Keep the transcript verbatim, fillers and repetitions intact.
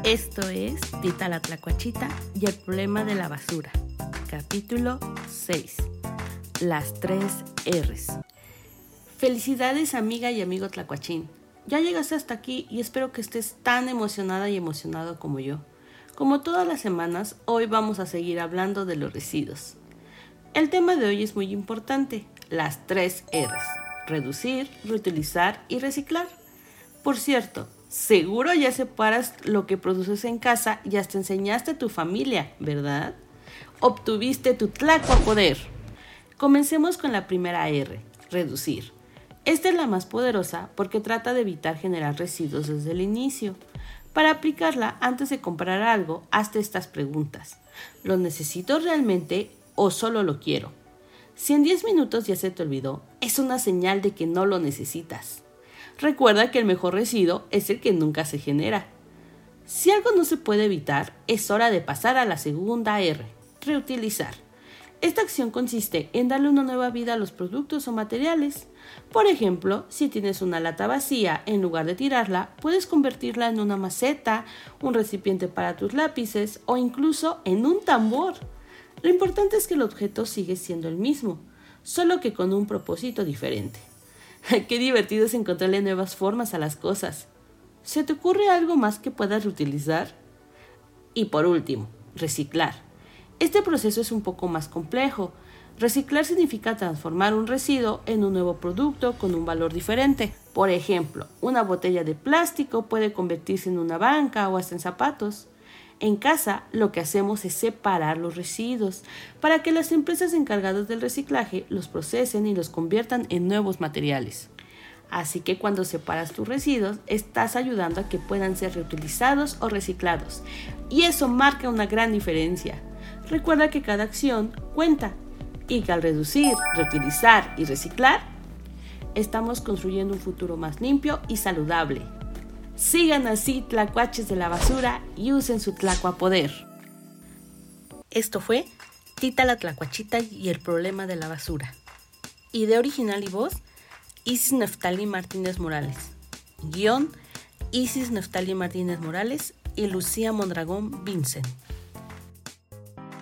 Esto es Tita la Tlacuachita y el problema de la basura. Capítulo seis. Las tres R's. Felicidades, amiga y amigo tlacuachín. Ya llegaste hasta aquí y espero que estés tan emocionada y emocionado como yo. Como todas las semanas, hoy vamos a seguir hablando de los residuos. El tema de hoy es muy importante, las tres R's. Reducir, reutilizar y reciclar. Por cierto, seguro ya separas lo que produces en casa y hasta enseñaste a tu familia, ¿verdad? Obtuviste tu tlacuapoder. Comencemos con la primera R, reducir. Esta es la más poderosa porque trata de evitar generar residuos desde el inicio. Para aplicarla, antes de comprar algo, hazte estas preguntas. ¿Lo necesito realmente o solo lo quiero? Si en diez minutos ya se te olvidó, es una señal de que no lo necesitas. Recuerda que el mejor residuo es el que nunca se genera. Si algo no se puede evitar, es hora de pasar a la segunda R, reutilizar. Esta acción consiste en darle una nueva vida a los productos o materiales. Por ejemplo, si tienes una lata vacía, en lugar de tirarla, puedes convertirla en una maceta, un recipiente para tus lápices o incluso en un tambor. Lo importante es que el objeto sigue siendo el mismo, solo que con un propósito diferente. Qué divertido es encontrarle nuevas formas a las cosas. ¿Se te ocurre algo más que puedas reutilizar? Y por último, reciclar. Este proceso es un poco más complejo. Reciclar significa transformar un residuo en un nuevo producto con un valor diferente. Por ejemplo, una botella de plástico puede convertirse en una banca o hasta en zapatos. En casa, lo que hacemos es separar los residuos para que las empresas encargadas del reciclaje los procesen y los conviertan en nuevos materiales. Así que cuando separas tus residuos, estás ayudando a que puedan ser reutilizados o reciclados. Y eso marca una gran diferencia. Recuerda que cada acción cuenta y que al reducir, reutilizar y reciclar, estamos construyendo un futuro más limpio y saludable. Sigan así, tlacuaches de la basura, y usen su tlacuapoder. Esto fue Tita la Tlacuachita y el problema de la basura. Idea original y voz, Isis Neftali Martínez Morales. Guión, Isis Neftali Martínez Morales y Lucía Mondragón Vincent.